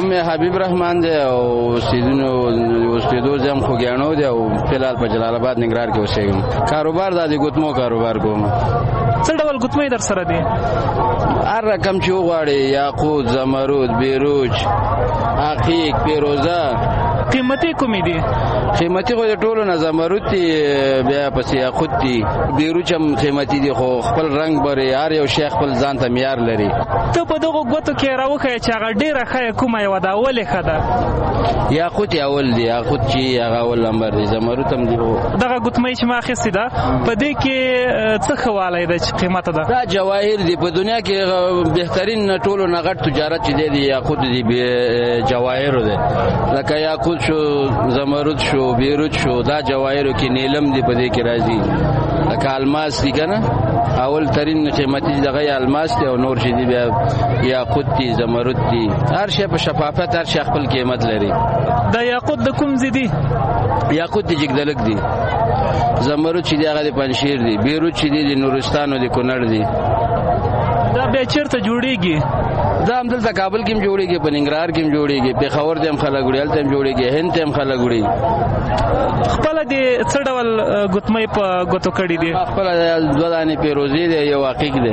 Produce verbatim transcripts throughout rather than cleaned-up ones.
نوم یې حبیب رحمان دی او اوسېدونو اوسېدو ځای هم خوږیاڼو دی او فلحال په جلال آباد ننګرهار کې اوسېږم. کاروبار دا د ګوتمو کاروبار کوم. څه ډول ګوتمې در سره دي؟ هر رقم چې وغواړې، یاقوت، زمرود، بیروج، عقیق، پیروزه. قیمتي کومې دي؟ قیمتي خو د ټولو نه زمرود دي، بیا پسې یاقوت دي، بیروج هم قیمتي دي خو خپل رنګ بري هر یو شی خپل ځان ته معیار لري. ته په دغو ګوتو کې راوښیه چې هغه ډېره ښه کومه یوه ده، ولې ښه ده؟ یاقوت یې اول دی، یاقوت چې هغه اول نمبر دی، زمرود هم دي. دغه ګوتمۍ چې ما اخیستې ده په دې کې څه ښه والی ده چې قیمته ده؟ دا جواهر دي. په دنیا کې بهترین ټولو نه غټ تجارت چې دی د یاقوت دی، جواهرو دی. لکه یاقوت شو، زمرود شو، بیروج شو، دا جواهرو کې نیلم دی په دې کې راځي. لکه الماس دی کنه، اول ترین قیمتي دغه الماس دی او نور چې دی بیا یاقوت دی، زمرود دی. هر شی په شفافیت هر شی خپل قیمت لري. دا یاقوت د کوم ځای دی؟ یاقوت د جګدلک دی. زمرود چې دی هغه د پنجشیر دی. بیروج چې دی د نورستان او د کونړ دی. دا بیا چیرته جوړیږي؟ دا هم دلته کابل کې هم جوړیږي، په ننګرهار کې هم جوړیږي، پېښور ته هم خلک وړي، هلته هم جوړیږي، هند ته هم خلک وړي. خپله دې څه ډول ګوتمۍ په ګوتو کړي دي؟ خپله دوه دانې پیروزې دی، یو عقیق دی.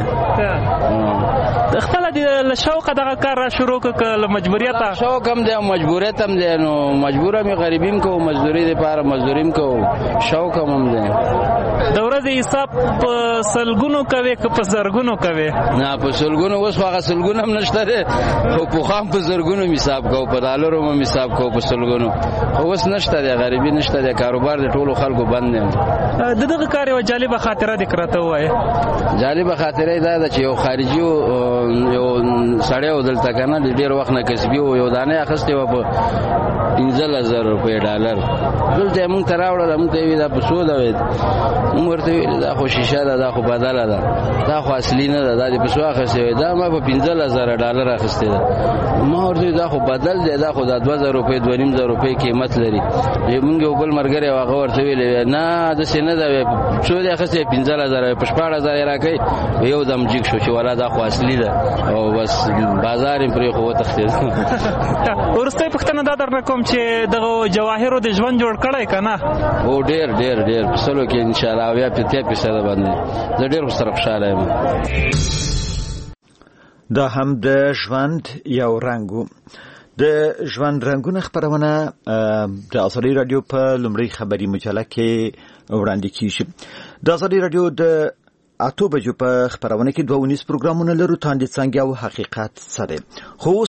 خپله دې له شوقه دغه کار را شروع کړه که له مجبوریته؟ شوق هم دی او مجبوریت هم دی. نو مجبوره مې غریبي هم کوو، مزدوري دپاره مزدوري هم کوو، شوق هم هم دی. د ورځې حساب په سلګونو کوې که په زرګونو کوې؟ نه په سلګونو. اوس خو هغه سلګونه هم نشته دی، خو پخوا هم په زرګونو حساب کوو، په ډالرو هم حساب کوو، په سلګونو. اوس نشته دی، غریبي نشته دی، کاروبار د ټولو خلکو بند دی. د دغه کار یوه جالبه خاطره دې راته ووایه. جالبه خاطره یې دا ده چې یو خارجي یو سړی و دلته که نه، ډېر وخت نه کسبي و، یو دانه یې اخیستې وه په پنځلس زره روپۍ ډالر. دلته یې مونږ ته راوړله، مونږ ته یې ویل دا په څو ده؟ مونږ ورته ویل دا خو شیشه ده، دا خو بدله ده، دا خو اصلي نه ده، دا دې په څو اخیستې وې؟ دا ما په پنځلس زره ډالر اخیستې ده. ما ورته ویل دا خو بدل دی، دا خو دا دوه زره روپۍ دوه نیم زره روپۍ قیمت لري. مونږ یو بل ملګری و، هغه ورته ویلې نه داسې نه ده، څو دې اخیستې؟ پنځلس زره. په شپاړس زره یې راکوي. یو دم جګ شو چې والا دا خو اصلي ده، او بس بازار یې پرې خو وتښتېد. وروستۍ پوښتنه دا درنه کوم چې دغه جواهرو د ژوند جوړ کړی که نه؟ او ډېر ډېر ډېر په سلو کې انشاءالله اویا اتیا فیصده باندې زه ډېر ورسره خوشحاله یم. دا هم د ژوند یو رنګ و. د ژوند رنګونه خپرونه د آزادي رادیو په لومړۍ خبري مجله کې وړاندې کیږي. د آزادي رادیو د اته بجو په خبرونه کې دوه ونیس پروګرامونه لرو، تاندې څنګه او حقیقت سره. خو